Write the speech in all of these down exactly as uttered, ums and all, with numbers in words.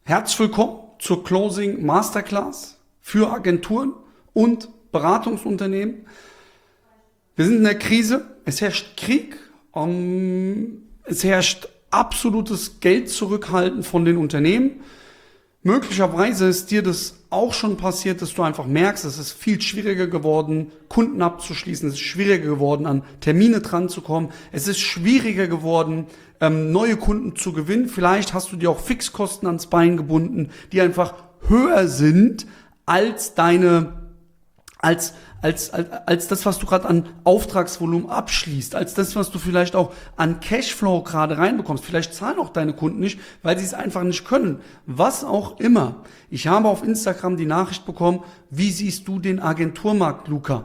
Herzlich willkommen zur Closing Masterclass für Agenturen und Beratungsunternehmen. Wir sind in der Krise, es herrscht Krieg, um, es herrscht absolutes Geldzurückhalten von den Unternehmen. Möglicherweise ist dir das auch schon passiert, dass du einfach merkst, es ist viel schwieriger geworden, Kunden abzuschließen, es ist schwieriger geworden, an Termine dran zu kommen, es ist schwieriger geworden, ähm, neue Kunden zu gewinnen. Vielleicht hast du dir auch Fixkosten ans Bein gebunden, die einfach höher sind als deine, als als als, als das, was du gerade an Auftragsvolumen abschließt, als das, was du vielleicht auch an Cashflow gerade reinbekommst. Vielleicht zahlen auch deine Kunden nicht, weil sie es einfach nicht können. Was auch immer. Ich habe auf Instagram die Nachricht bekommen, wie siehst du den Agenturmarkt, Luca?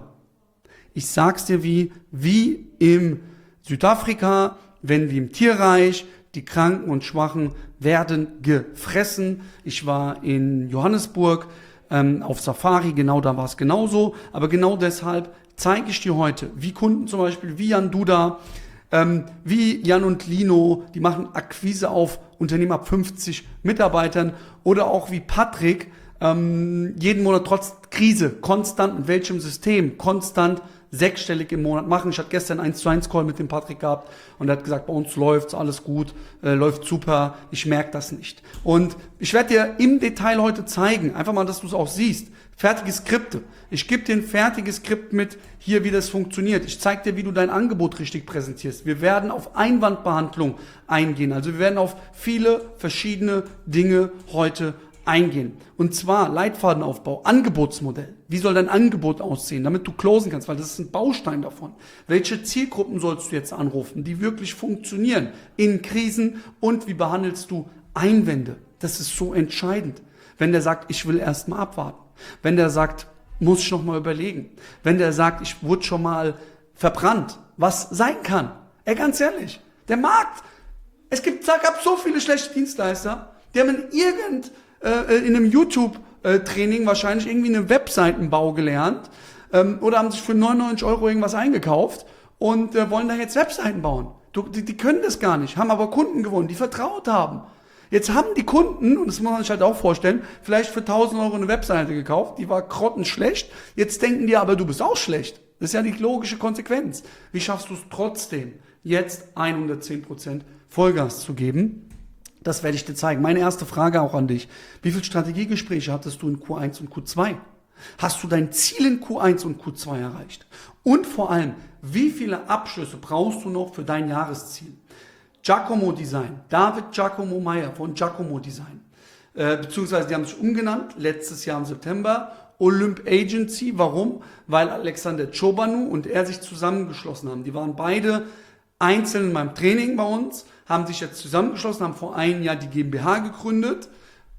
Ich sag's dir wie, wie im Südafrika, wenn wie im Tierreich, die Kranken und Schwachen werden gefressen. Ich war in Johannesburg, Ähm, auf Safari, genau da war es genauso, aber genau deshalb zeige ich dir heute, wie Kunden zum Beispiel, wie Jan Duda, ähm, wie Jan und Lino, die machen Akquise auf Unternehmen ab fünfzig Mitarbeitern oder auch wie Patrick, ähm, jeden Monat trotz Krise, konstant mit welchem System, konstant sechsstellig im Monat machen. Ich hatte gestern einen eins zu eins Call mit dem Patrick gehabt und er hat gesagt, bei uns läuft's, alles gut, äh, läuft super, ich merke das nicht. Und ich werde dir im Detail heute zeigen, einfach mal, dass du es auch siehst, fertige Skripte. Ich gebe dir ein fertiges Skript mit, hier, wie das funktioniert. Ich zeige dir, wie du dein Angebot richtig präsentierst. Wir werden auf Einwandbehandlung eingehen, also wir werden auf viele verschiedene Dinge heute eingehen. Und zwar Leitfadenaufbau, Angebotsmodell. Wie soll dein Angebot aussehen, damit du closen kannst? Weil das ist ein Baustein davon. Welche Zielgruppen sollst du jetzt anrufen, die wirklich funktionieren in Krisen? Und wie behandelst du Einwände? Das ist so entscheidend. Wenn der sagt, ich will erst mal abwarten. Wenn der sagt, muss ich noch mal überlegen. Wenn der sagt, ich wurde schon mal verbrannt. Was sein kann. Ey, ganz ehrlich, der Markt, es gibt, es gab so viele schlechte Dienstleister, die haben in irgend in einem YouTube-Training wahrscheinlich irgendwie einen Webseitenbau gelernt ähm, oder haben sich für neunundneunzig Euro irgendwas eingekauft und äh, wollen da jetzt Webseiten bauen. Du, die, die können das gar nicht, haben aber Kunden gewonnen, die vertraut haben. Jetzt haben die Kunden, und das muss man sich halt auch vorstellen, vielleicht für tausend Euro eine Webseite gekauft, die war grottenschlecht. Jetzt denken die aber, du bist auch schlecht. Das ist ja die logische Konsequenz. Wie schaffst du es trotzdem, jetzt hundertzehn Prozent Vollgas zu geben? Das werde ich dir zeigen. Meine erste Frage auch an dich. Wie viele Strategiegespräche hattest du in Q eins und Q zwei? Hast du dein Ziel in Q eins und Q zwei erreicht? Und vor allem, wie viele Abschlüsse brauchst du noch für dein Jahresziel? Giacomo Design, David Giacomo Meyer von Giacomo Design, äh, beziehungsweise die haben sich umgenannt, letztes Jahr im September, Olymp Agency. Warum? Weil Alexander Chobanu und er sich zusammengeschlossen haben. Die waren beide einzeln in meinem Training bei uns, haben sich jetzt zusammengeschlossen, haben vor einem Jahr die GmbH gegründet.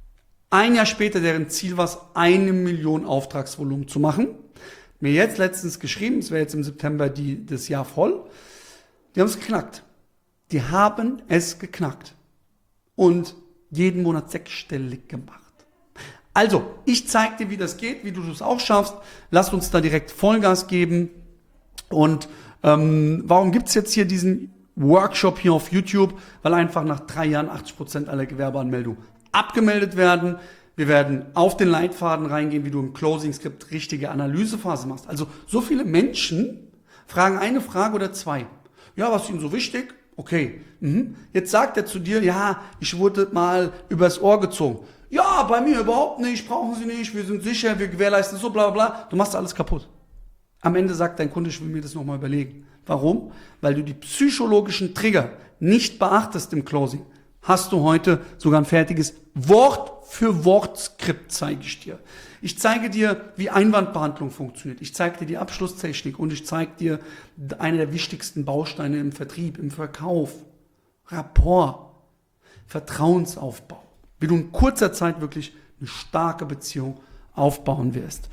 Ein Jahr später, deren Ziel war es, eine Million Auftragsvolumen zu machen. Mir jetzt letztens geschrieben, es wäre jetzt im September die, das Jahr voll. Die haben es geknackt. Die haben es geknackt. Und jeden Monat sechsstellig gemacht. Also, ich zeige dir, wie das geht, wie du das auch schaffst. Lass uns da direkt Vollgas geben. Und ähm, warum gibt's jetzt hier diesen Workshop hier auf YouTube? Weil einfach nach drei Jahren achtzig Prozent aller Gewerbeanmeldungen abgemeldet werden. Wir werden auf den Leitfaden reingehen, wie du im Closing-Skript richtige Analysephase machst. Also so viele Menschen fragen eine Frage oder zwei. Ja, was ist ihnen so wichtig? Okay. Mhm. Jetzt sagt er zu dir, ja, ich wurde mal übers Ohr gezogen. Ja, bei mir überhaupt nicht, brauchen Sie nicht, wir sind sicher, wir gewährleisten so, bla bla bla. Du machst alles kaputt. Am Ende sagt dein Kunde, ich will mir das nochmal überlegen. Warum? Weil du die psychologischen Trigger nicht beachtest im Closing. Hast du heute sogar ein fertiges Wort-für-Wort-Skript, zeige ich dir. Ich zeige dir, wie Einwandbehandlung funktioniert. Ich zeige dir die Abschlusstechnik und ich zeige dir eine der wichtigsten Bausteine im Vertrieb, im Verkauf. Rapport, Vertrauensaufbau. Wie du in kurzer Zeit wirklich eine starke Beziehung aufbauen wirst.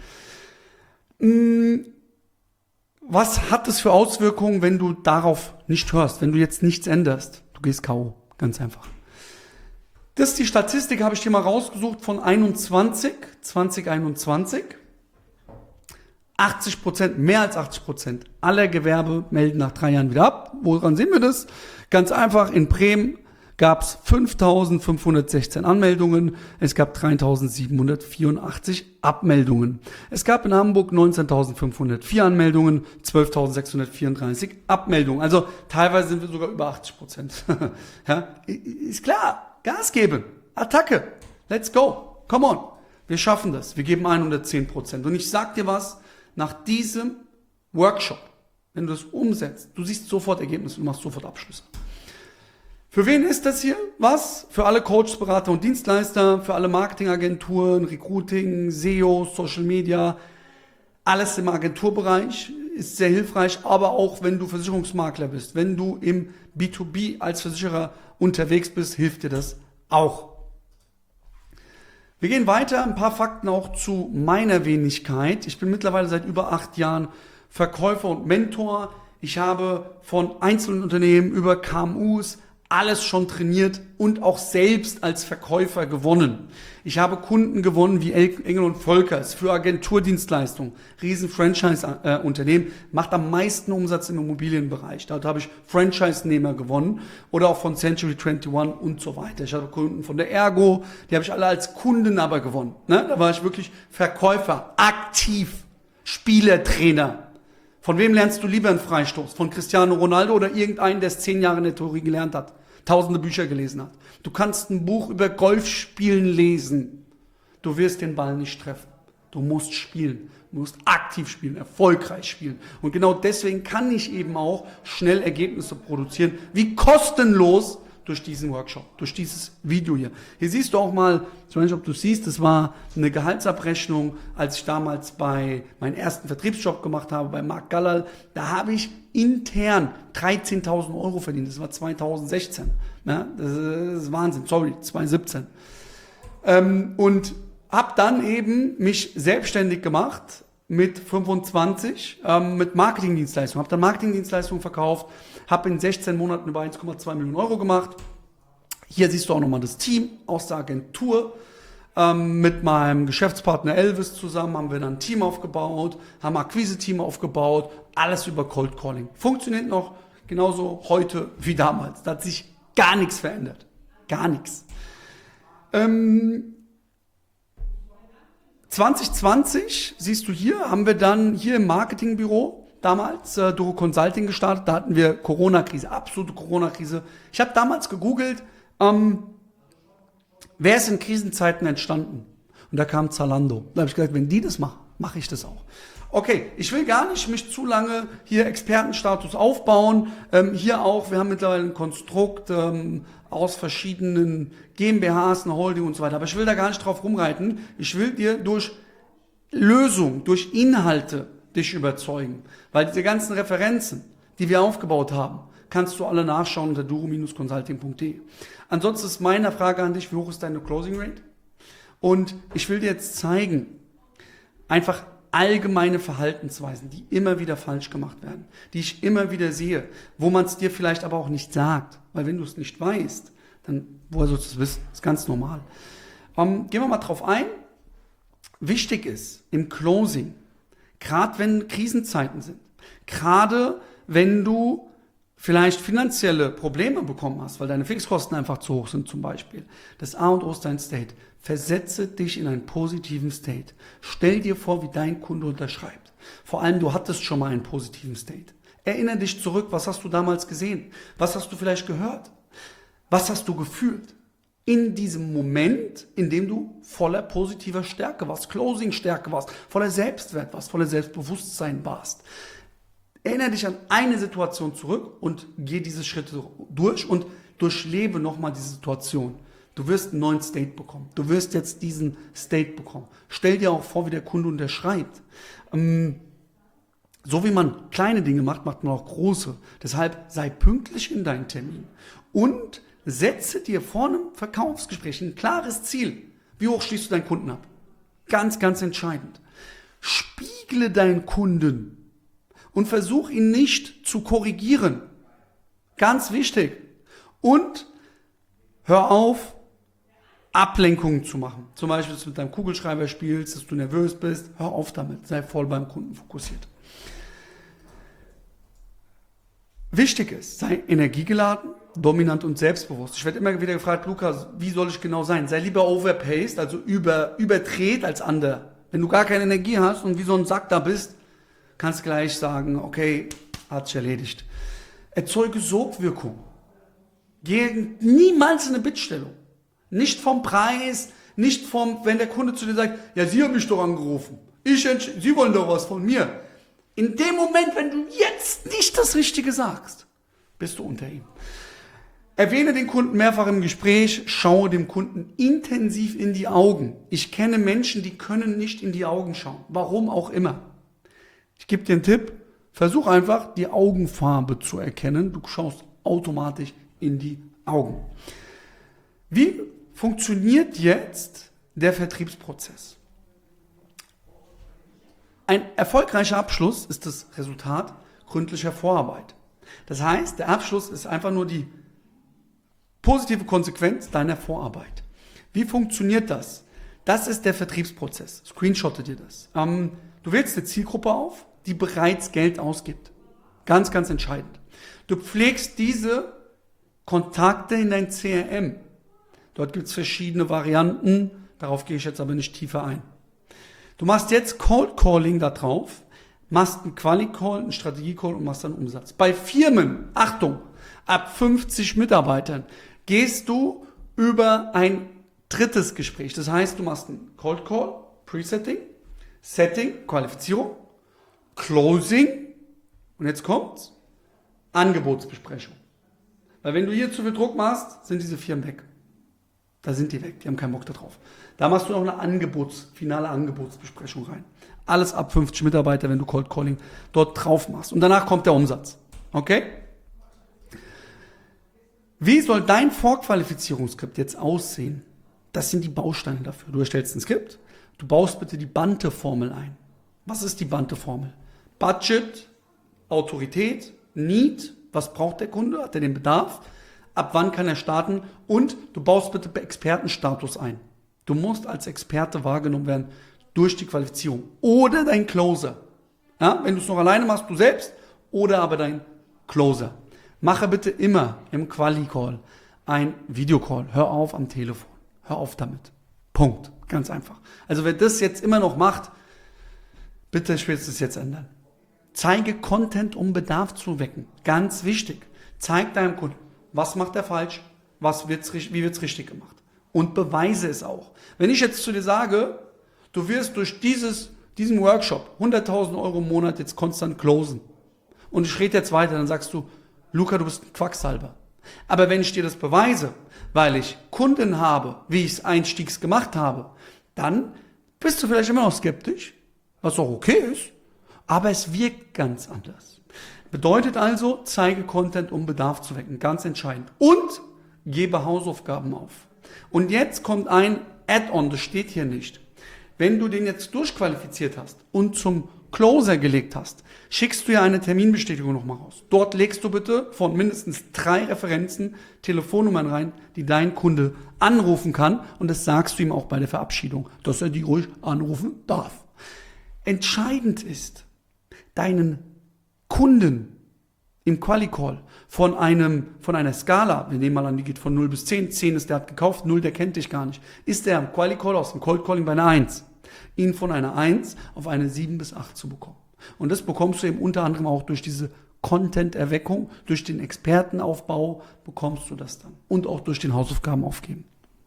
Was hat es für Auswirkungen, wenn du darauf nicht hörst, wenn du jetzt nichts änderst? Du gehst K O, ganz einfach. Das ist die Statistik, habe ich dir mal rausgesucht von einundzwanzig, zwanzig einundzwanzig. achtzig Prozent, mehr als achtzig Prozent aller Gewerbe melden nach drei Jahren wieder ab. Woran sehen wir das? Ganz einfach, in Bremen gab es fünftausendfünfhundertsechzehn Anmeldungen, es gab dreitausendsiebenhundertvierundachtzig Abmeldungen. Es gab in Hamburg neunzehntausendfünfhundertvier Anmeldungen, zwölftausendsechshundertvierunddreißig Abmeldungen. Also teilweise sind wir sogar über achtzig Prozent. Ja, ist klar, Gas geben, Attacke, let's go, come on. Wir schaffen das, wir geben hundertzehn Prozent. Und ich sag dir was, nach diesem Workshop, wenn du das umsetzt, du siehst sofort Ergebnisse, du machst sofort Abschlüsse. Für wen ist das hier? Was? Für alle Coaches, Berater und Dienstleister, für alle Marketingagenturen, Recruiting, S E O, Social Media, alles im Agenturbereich ist sehr hilfreich, aber auch wenn du Versicherungsmakler bist, wenn du im B zwei B als Versicherer unterwegs bist, hilft dir das auch. Wir gehen weiter, ein paar Fakten auch zu meiner Wenigkeit. Ich bin mittlerweile seit über acht Jahren Verkäufer und Mentor. Ich habe von einzelnen Unternehmen über K M Us alles schon trainiert und auch selbst als Verkäufer gewonnen. Ich habe Kunden gewonnen wie Engel und Völkers für Agenturdienstleistungen, riesen Franchise-Unternehmen, macht am meisten Umsatz im Immobilienbereich. Dort habe ich Franchise-Nehmer gewonnen oder auch von Century einundzwanzig und so weiter. Ich habe Kunden von der Ergo, die habe ich alle als Kunden aber gewonnen. Ne? Da war ich wirklich Verkäufer, aktiv, Spielertrainer. Von wem lernst du lieber einen Freistoß? Von Cristiano Ronaldo oder irgendeinen, der es zehn Jahre in der Theorie gelernt hat, tausende Bücher gelesen hat? Du kannst ein Buch über Golfspielen lesen. Du wirst den Ball nicht treffen. Du musst spielen. Du musst aktiv spielen, erfolgreich spielen. Und genau deswegen kann ich eben auch schnell Ergebnisse produzieren, wie kostenlos durch diesen Workshop, durch dieses Video hier. Hier siehst du auch mal, ich weiß nicht, ob du siehst, das war eine Gehaltsabrechnung, als ich damals bei meinem ersten Vertriebsjob gemacht habe, bei Marc Gallal. Da habe ich intern dreizehntausend Euro verdient. Das war zweitausendsechzehn. Ja, das ist Wahnsinn. Sorry, zweitausendsiebzehn. Ähm, und habe dann eben mich selbstständig gemacht mit fünfundzwanzig, ähm, mit Marketingdienstleistungen. Habe dann Marketingdienstleistungen verkauft, habe in sechzehn Monaten über eins Komma zwei Millionen Euro gemacht. Hier siehst du auch nochmal das Team aus der Agentur. Ähm, mit meinem Geschäftspartner Elvis zusammen haben wir dann ein Team aufgebaut, haben ein Akquise-Team aufgebaut, alles über Cold Calling. Funktioniert noch genauso heute wie damals. Da hat sich gar nichts verändert. Gar nichts. Ähm, zwanzig zwanzig, siehst du hier, haben wir dann hier im Marketingbüro damals äh, Doro Consulting gestartet. Da hatten wir Corona-Krise, absolute Corona-Krise. Ich habe damals gegoogelt, ähm, wer ist in Krisenzeiten entstanden? Und da kam Zalando. Da habe ich gesagt, wenn die das machen, mache ich das auch. Okay, ich will gar nicht mich zu lange hier Expertenstatus aufbauen. Ähm, hier auch, wir haben mittlerweile ein Konstrukt ähm, aus verschiedenen GmbHs, eine Holding und so weiter. Aber ich will da gar nicht drauf rumreiten. Ich will dir durch Lösung, durch Inhalte dich überzeugen. Weil diese ganzen Referenzen, die wir aufgebaut haben, kannst du alle nachschauen unter duro Bindestrich consulting punkt de. Ansonsten ist meine Frage an dich, wie hoch ist deine Closing Rate? Und ich will dir jetzt zeigen, einfach allgemeine Verhaltensweisen, die immer wieder falsch gemacht werden, die ich immer wieder sehe, wo man es dir vielleicht aber auch nicht sagt. Weil wenn du es nicht weißt, dann woher sollst du es wissen? Das ist ganz normal. Ähm, gehen wir mal drauf ein. Wichtig ist im Closing, gerade wenn Krisenzeiten sind, gerade wenn du vielleicht finanzielle Probleme bekommen hast, weil deine Fixkosten einfach zu hoch sind zum Beispiel. Das A und O ist dein State. Versetze dich in einen positiven State. Stell dir vor, wie dein Kunde unterschreibt. Vor allem, du hattest schon mal einen positiven State. Erinnere dich zurück, was hast du damals gesehen? Was hast du vielleicht gehört? Was hast du gefühlt? In diesem Moment, in dem du voller positiver Stärke warst, Closing-Stärke warst, voller Selbstwert warst, voller Selbstbewusstsein warst. Erinnere dich an eine Situation zurück und geh diese Schritte durch und durchlebe nochmal diese Situation. Du wirst einen neuen State bekommen. Du wirst jetzt diesen State bekommen. Stell dir auch vor, wie der Kunde unterschreibt. Ähm, so wie man kleine Dinge macht, macht man auch große. Deshalb sei pünktlich in deinen Termin und setze dir vor einem Verkaufsgespräch ein klares Ziel. Wie hoch schließt du deinen Kunden ab? Ganz, ganz entscheidend. Spiegle deinen Kunden und versuch ihn nicht zu korrigieren. Ganz wichtig. Und hör auf, Ablenkungen zu machen. Zum Beispiel, dass du mit deinem Kugelschreiber spielst, dass du nervös bist. Hör auf damit. Sei voll beim Kunden fokussiert. Wichtig ist, sei energiegeladen, dominant und selbstbewusst. Ich werde immer wieder gefragt, Lukas, wie soll ich genau sein? Sei lieber overpaced, also über, überdreht als under. Wenn du gar keine Energie hast und wie so ein Sack da bist, kannst gleich sagen, okay, hat sich erledigt. Erzeuge Sogwirkung. Geh niemals in eine Bittstellung. Nicht vom Preis, nicht vom, wenn der Kunde zu dir sagt, ja, Sie haben mich doch angerufen. Ich Sie wollen doch was von mir. In dem Moment, wenn du jetzt nicht das Richtige sagst, bist du unter ihm. Erwähne den Kunden mehrfach im Gespräch, schaue dem Kunden intensiv in die Augen. Ich kenne Menschen, die können nicht in die Augen schauen. Warum auch immer. Ich gebe dir einen Tipp, versuch einfach die Augenfarbe zu erkennen. Du schaust automatisch in die Augen. Wie funktioniert jetzt der Vertriebsprozess? Ein erfolgreicher Abschluss ist das Resultat gründlicher Vorarbeit. Das heißt, der Abschluss ist einfach nur die positive Konsequenz deiner Vorarbeit. Wie funktioniert das? Das ist der Vertriebsprozess. Screenshotte dir das. Ähm, du wählst eine Zielgruppe auf, die bereits Geld ausgibt. Ganz, ganz entscheidend. Du pflegst diese Kontakte in dein C R M. Dort gibt es verschiedene Varianten. Darauf gehe ich jetzt aber nicht tiefer ein. Du machst jetzt Cold Calling da drauf, machst einen Quali-Call, einen Strategie-Call und machst dann Umsatz. Bei Firmen, Achtung, ab fünfzig Mitarbeitern gehst du über ein drittes Gespräch. Das heißt, du machst einen Cold Call, Presetting, Setting, Qualifizierung, Closing und jetzt kommt's, Angebotsbesprechung. Weil wenn du hier zu viel Druck machst, sind diese Firmen weg. Da sind die weg, die haben keinen Bock da drauf. Da machst du noch eine Angebots, finale Angebotsbesprechung rein. Alles ab fünfzig Mitarbeiter, wenn du Cold Calling dort drauf machst. Und danach kommt der Umsatz. Okay? Wie soll dein Vorqualifizierungsskript jetzt aussehen? Das sind die Bausteine dafür. Du erstellst ein Skript, du baust bitte die Bante-Formel ein. Was ist die Bante-Formel? Budget, Autorität, Need, was braucht der Kunde, hat er den Bedarf, ab wann kann er starten und du baust bitte Expertenstatus ein. Du musst als Experte wahrgenommen werden durch die Qualifizierung oder dein Closer. Ja, wenn du es noch alleine machst, du selbst oder aber dein Closer. Mache bitte immer im Quali-Call ein Videocall. Hör auf am Telefon. Hör auf damit. Punkt. Ganz einfach. Also wer das jetzt immer noch macht, bitte spätestens jetzt ändern. Zeige Content, um Bedarf zu wecken. Ganz wichtig. Zeig deinem Kunden, was macht er falsch, was wird's, wie wird es richtig gemacht. Und beweise es auch. Wenn ich jetzt zu dir sage, du wirst durch dieses, diesen Workshop hunderttausend Euro im Monat jetzt konstant closen und ich rede jetzt weiter, dann sagst du, Luca, du bist ein Quacksalber. Aber wenn ich dir das beweise, weil ich Kunden habe, wie ich es einstiegs gemacht habe, dann bist du vielleicht immer noch skeptisch, was auch okay ist, aber es wirkt ganz anders. Bedeutet also, zeige Content, um Bedarf zu wecken, ganz entscheidend. Und gebe Hausaufgaben auf. Und jetzt kommt ein Add-on, das steht hier nicht. Wenn du den jetzt durchqualifiziert hast und zum Closer gelegt hast, schickst du ja eine Terminbestätigung nochmal raus. Dort legst du bitte von mindestens drei Referenzen Telefonnummern rein, die dein Kunde anrufen kann und das sagst du ihm auch bei der Verabschiedung, dass er die ruhig anrufen darf. Entscheidend ist, deinen Kunden im Quali-Call von einem, von einer Skala, wir nehmen mal an, die geht von null bis zehn, zehn ist, der hat gekauft, null, der kennt dich gar nicht, ist der im Quali-Call aus dem Cold-Calling bei einer eins. Ihn von einer eins auf eine sieben bis acht zu bekommen. Und das bekommst du eben unter anderem auch durch diese Content-Erweckung, durch den Expertenaufbau bekommst du das dann. Und auch durch den Hausaufgaben aufgeben.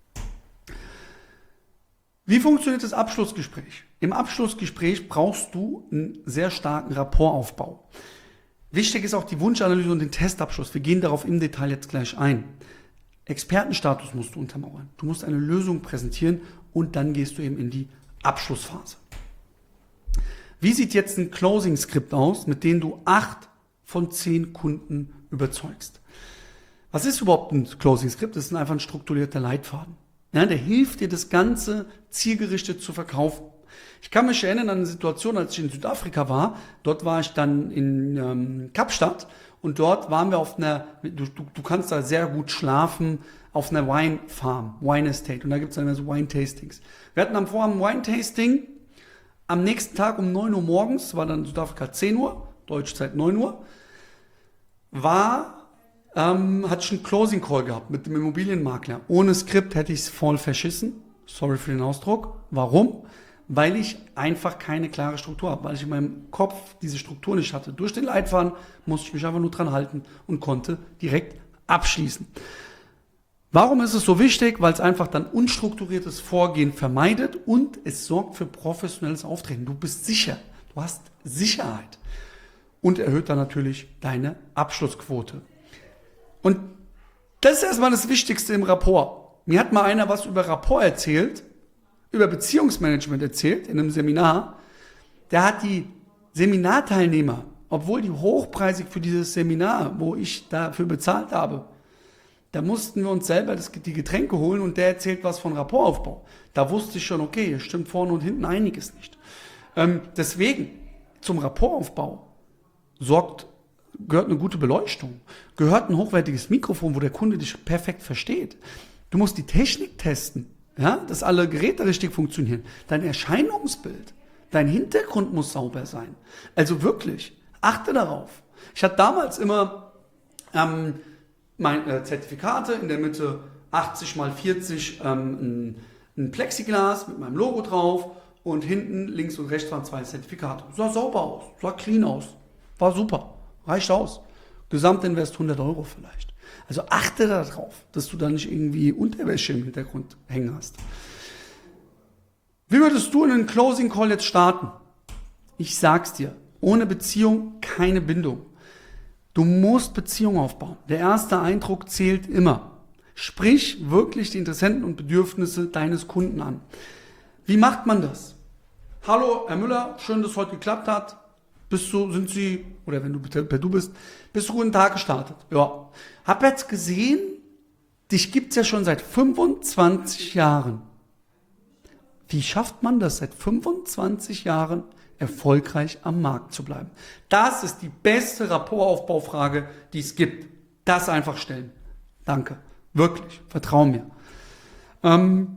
Wie funktioniert das Abschlussgespräch? Im Abschlussgespräch brauchst du einen sehr starken Rapportaufbau. Wichtig ist auch die Wunschanalyse und den Testabschluss. Wir gehen darauf im Detail jetzt gleich ein. Expertenstatus musst du untermauern. Du musst eine Lösung präsentieren und dann gehst du eben in die Abschlussphase. Wie sieht jetzt ein Closing-Skript aus, mit dem du acht von zehn Kunden überzeugst? Was ist überhaupt ein Closing-Skript? Das ist einfach ein strukturierter Leitfaden. Ja, der hilft dir, das Ganze zielgerichtet zu verkaufen. Ich kann mich erinnern an eine Situation, als ich in Südafrika war. Dort war ich dann in ähm, Kapstadt und dort waren wir auf einer, du, du, du kannst da sehr gut schlafen, auf einer Wine Farm, Wine Estate. Und da gibt es dann immer so Wine Tastings. Wir hatten am Vorabend Wine Tasting. Am nächsten Tag um neun Uhr morgens, war dann in Südafrika zehn Uhr, Deutschzeit neun Uhr. war, ähm, hatte ich einen Closing Call gehabt mit dem Immobilienmakler. Ohne Skript hätte ich es voll verschissen. Sorry für den Ausdruck. Warum? Weil ich einfach keine klare Struktur habe, weil ich in meinem Kopf diese Struktur nicht hatte. Durch den Leitfaden musste ich mich einfach nur dran halten und konnte direkt abschließen. Warum ist es so wichtig? Weil es einfach dann unstrukturiertes Vorgehen vermeidet und es sorgt für professionelles Auftreten. Du bist sicher, du hast Sicherheit und erhöht dann natürlich deine Abschlussquote. Und das ist erstmal das Wichtigste im Rapport. Mir hat mal einer was über Rapport erzählt, über Beziehungsmanagement erzählt in einem Seminar. Der hat die Seminarteilnehmer, obwohl die hochpreisig für dieses Seminar, wo ich dafür bezahlt habe, da mussten wir uns selber das, die Getränke holen und der erzählt was von Rapportaufbau. Da wusste ich schon, okay, hier stimmt vorne und hinten einiges nicht. Ähm, deswegen, zum Rapportaufbau sorgt, gehört eine gute Beleuchtung, gehört ein hochwertiges Mikrofon, wo der Kunde dich perfekt versteht. Du musst die Technik testen, ja, dass alle Geräte richtig funktionieren. Dein Erscheinungsbild, dein Hintergrund muss sauber sein. Also wirklich, achte darauf. Ich hatte damals immer ähm, meine äh, Zertifikate, in der Mitte achtzig mal vierzig ähm, ein, ein Plexiglas mit meinem Logo drauf und hinten links und rechts waren zwei Zertifikate. Sah sauber aus, sah clean aus, war super, reicht aus. Gesamtinvest hundert Euro vielleicht. Also achte darauf, dass du da nicht irgendwie Unterwäsche im Hintergrund hängen hast. Wie würdest du in einen Closing Call jetzt starten? Ich sag's dir, ohne Beziehung keine Bindung. Du musst Beziehung aufbauen. Der erste Eindruck zählt immer. Sprich wirklich die Interessenten und Bedürfnisse deines Kunden an. Wie macht man das? Hallo, Herr Müller, schön, dass es heute geklappt hat. Bist du, sind Sie, oder wenn du per Du bist, bist du guten Tag gestartet? Ja. Hab jetzt gesehen, dich gibt's ja schon seit fünfundzwanzig Jahren. Wie schafft man das, seit fünfundzwanzig Jahren erfolgreich am Markt zu bleiben? Das ist die beste Rapportaufbaufrage, die es gibt. Das einfach stellen. Danke. Wirklich. Vertrau mir. Ähm,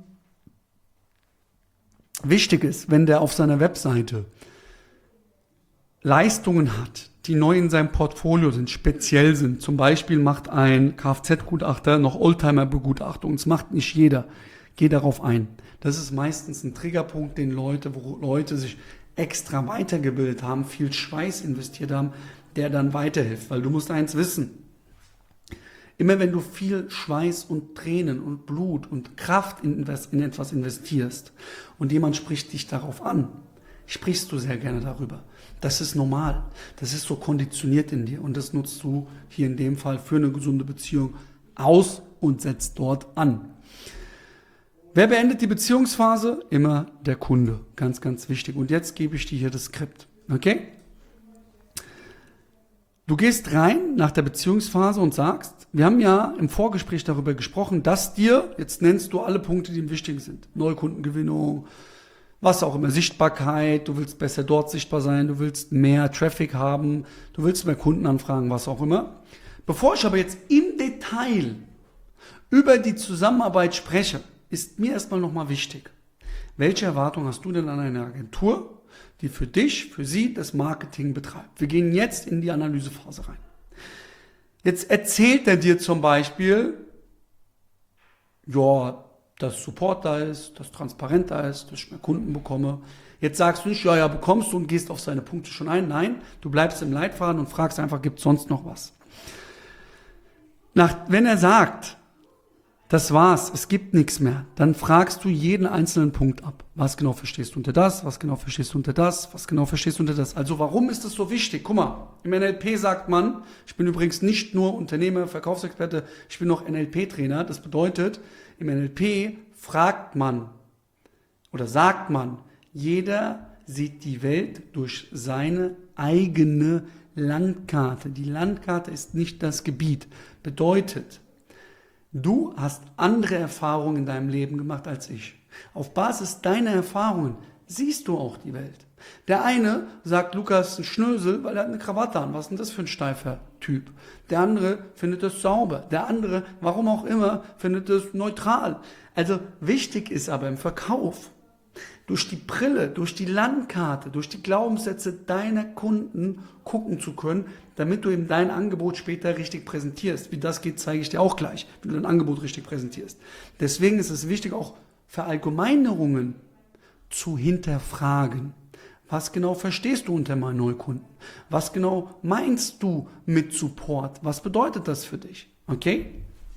wichtig ist, wenn der auf seiner Webseite Leistungen hat, die neu in seinem Portfolio sind, speziell sind. Zum Beispiel macht ein Kfz-Gutachter noch Oldtimer-Begutachtung. Das macht nicht jeder. Geh darauf ein. Das ist meistens ein Triggerpunkt, den Leute, wo Leute sich extra weitergebildet haben, viel Schweiß investiert haben, der dann weiterhilft. Weil du musst eins wissen. Immer wenn du viel Schweiß und Tränen und Blut und Kraft in, in etwas investierst und jemand spricht dich darauf an, sprichst du sehr gerne darüber. Das ist normal. Das ist so konditioniert in dir und das nutzt du hier in dem Fall für eine gesunde Beziehung aus und setzt dort an. Wer beendet die Beziehungsphase? Immer der Kunde. Ganz, ganz wichtig. Und jetzt gebe ich dir hier das Skript. Okay? Du gehst rein nach der Beziehungsphase und sagst, wir haben ja im Vorgespräch darüber gesprochen, dass dir, jetzt nennst du alle Punkte, die ihm wichtig sind. Neukundengewinnung, was auch immer, Sichtbarkeit, du willst besser dort sichtbar sein, du willst mehr Traffic haben, du willst mehr Kundenanfragen, was auch immer. Bevor ich aber jetzt im Detail über die Zusammenarbeit spreche, ist mir erstmal nochmal wichtig. Welche Erwartung hast du denn an eine Agentur, die für dich, für sie das Marketing betreibt? Wir gehen jetzt in die Analysephase rein. Jetzt erzählt er dir zum Beispiel, ja, dass Support da ist, dass transparent da ist, dass ich mehr Kunden bekomme. Jetzt sagst du nicht, ja, ja, bekommst du und gehst auf seine Punkte schon ein. Nein, du bleibst im Leitfaden und fragst einfach, gibt es sonst noch was? Nach, wenn er sagt, das war's, es gibt nichts mehr, dann fragst du jeden einzelnen Punkt ab. Was genau verstehst du unter das? Was genau verstehst du unter das? Was genau verstehst du unter das? Also warum ist das so wichtig? Guck mal, im N L P sagt man, ich bin übrigens nicht nur Unternehmer, Verkaufsexperte, ich bin noch N L P-Trainer. Das bedeutet, im N L P fragt man oder sagt man, jeder sieht die Welt durch seine eigene Landkarte. Die Landkarte ist nicht das Gebiet. Bedeutet, du hast andere Erfahrungen in deinem Leben gemacht als ich. Auf Basis deiner Erfahrungen siehst du auch die Welt. Der eine sagt, Lukas ist ein Schnösel, weil er hat eine Krawatte an. Was ist denn das für ein steifer Typ? Der andere findet es sauber. Der andere, warum auch immer, findet es neutral. Also wichtig ist aber im Verkauf, durch die Brille, durch die Landkarte, durch die Glaubenssätze deiner Kunden gucken zu können, damit du eben dein Angebot später richtig präsentierst. Wie das geht, zeige ich dir auch gleich, wie du dein Angebot richtig präsentierst. Deswegen ist es wichtig, auch Verallgemeinerungen zu hinterfragen. Was genau verstehst du unter meinen Neukunden? Was genau meinst du mit Support? Was bedeutet das für dich? Okay?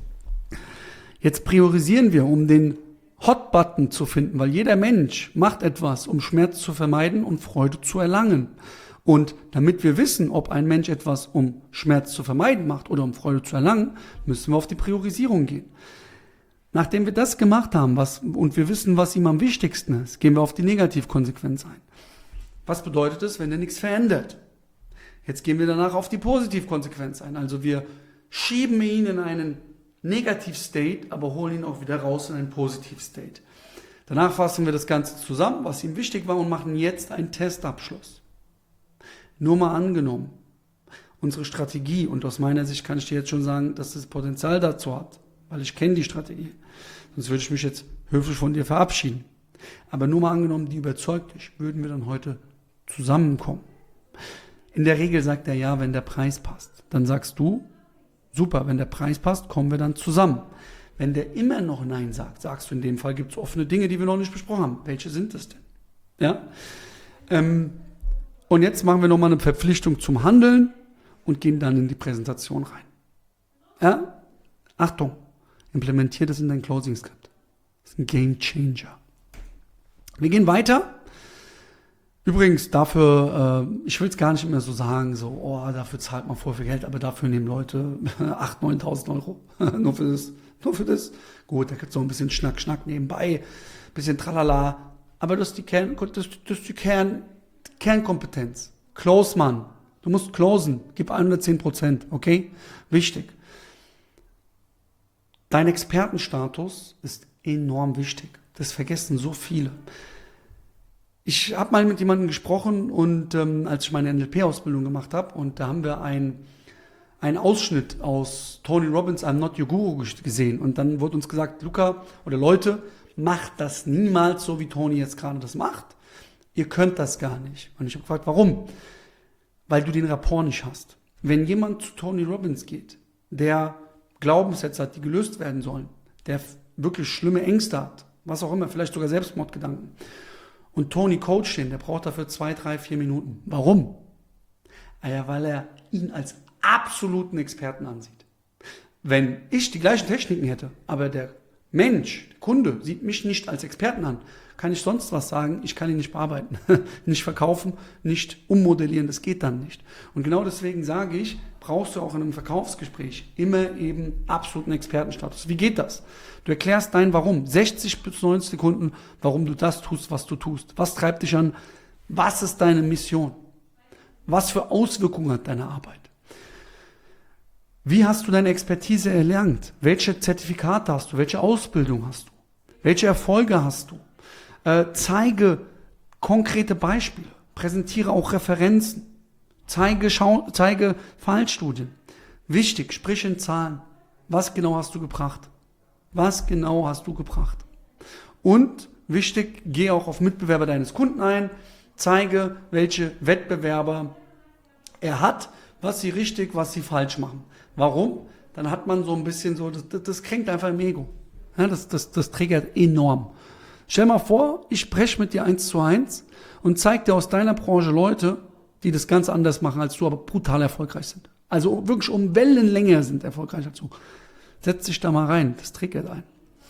Jetzt priorisieren wir, um den Hot-Button zu finden, weil jeder Mensch macht etwas, um Schmerz zu vermeiden und Freude zu erlangen. Und damit wir wissen, ob ein Mensch etwas, um Schmerz zu vermeiden macht oder um Freude zu erlangen, müssen wir auf die Priorisierung gehen. Nachdem wir das gemacht haben was, und wir wissen, was ihm am wichtigsten ist, gehen wir auf die Negativkonsequenz ein. Was bedeutet es, wenn er nichts verändert? Jetzt gehen wir danach auf die Positivkonsequenz ein. Also wir schieben ihn in einen Negativ-State, aber holen ihn auch wieder raus in einen Positiv-State. Danach fassen wir das Ganze zusammen, was ihm wichtig war, und machen jetzt einen Testabschluss. Nur mal angenommen, unsere Strategie, und aus meiner Sicht kann ich dir jetzt schon sagen, dass das Potenzial dazu hat, weil ich kenne die Strategie. Sonst würde ich mich jetzt höflich von dir verabschieden. Aber nur mal angenommen, die überzeugt dich, würden wir dann heute zusammenkommen. In der Regel sagt er ja, wenn der Preis passt. Dann sagst du, super, wenn der Preis passt, kommen wir dann zusammen. Wenn der immer noch Nein sagt, sagst du, in dem Fall gibt es offene Dinge, die wir noch nicht besprochen haben. Welche sind es denn? Ja? Ähm, und jetzt machen wir nochmal eine Verpflichtung zum Handeln und gehen dann in die Präsentation rein. Ja? Achtung, implementier das in dein Closing-Skript. Das ist ein Game Changer. Wir gehen weiter. Übrigens, dafür, äh, ich will es gar nicht mehr so sagen, so, oh, dafür zahlt man voll viel Geld, aber dafür nehmen Leute achttausend, neuntausend Euro. nur für das. Nur für das. Gut, da gibt es noch ein bisschen Schnack, Schnack nebenbei, ein bisschen Tralala. Aber das ist die, Kern, das, das ist die Kern, Kernkompetenz. Close, Mann. Du musst closen. Gib hundertzehn Prozent, okay? Wichtig. Dein Expertenstatus ist enorm wichtig. Das vergessen so viele. Ich habe mal mit jemandem gesprochen, und ähm, als ich meine N L P-Ausbildung gemacht habe, und da haben wir ein, einen Ausschnitt aus Tony Robbins' I'm Not Your Guru gesehen. Und dann wurde uns gesagt, Luca oder Leute, macht das niemals so, wie Tony jetzt gerade das macht. Ihr könnt das gar nicht. Und ich habe gefragt, warum? Weil du den Rapport nicht hast. Wenn jemand zu Tony Robbins geht, der Glaubenssätze hat, die gelöst werden sollen, der wirklich schlimme Ängste hat, was auch immer, vielleicht sogar Selbstmordgedanken, und Tony coacht den, der braucht dafür zwei, drei, vier Minuten. Warum? Ja, weil er ihn als absoluten Experten ansieht. Wenn ich die gleichen Techniken hätte, aber der Mensch, der Kunde, sieht mich nicht als Experten an, kann ich sonst was sagen, ich kann ihn nicht bearbeiten, nicht verkaufen, nicht ummodellieren, das geht dann nicht. Und genau deswegen sage ich, brauchst du auch in einem Verkaufsgespräch immer eben absoluten Expertenstatus. Wie geht das? Du erklärst dein Warum, sechzig bis neunzig Sekunden, warum du das tust, was du tust. Was treibt dich an? Was ist deine Mission? Was für Auswirkungen hat deine Arbeit? Wie hast du deine Expertise erlernt? Welche Zertifikate hast du? Welche Ausbildung hast du? Welche Erfolge hast du? Äh, zeige konkrete Beispiele. Präsentiere auch Referenzen. Zeige, schau, zeige Fallstudien. Wichtig, sprich in Zahlen. Was genau hast du gebracht? Was genau hast du gebracht? Und wichtig, geh auch auf Mitbewerber deines Kunden ein. Zeige, welche Wettbewerber er hat, was sie richtig, was sie falsch machen. Warum? Dann hat man so ein bisschen so, das, das kränkt einfach im Ego. Ja, das, das, das triggert enorm. Stell mal vor, ich spreche mit dir eins zu eins und zeig dir aus deiner Branche Leute, die das ganz anders machen als du, aber brutal erfolgreich sind. Also wirklich um Wellen länger sind erfolgreich als du. Setz dich da mal rein, das triggert ein.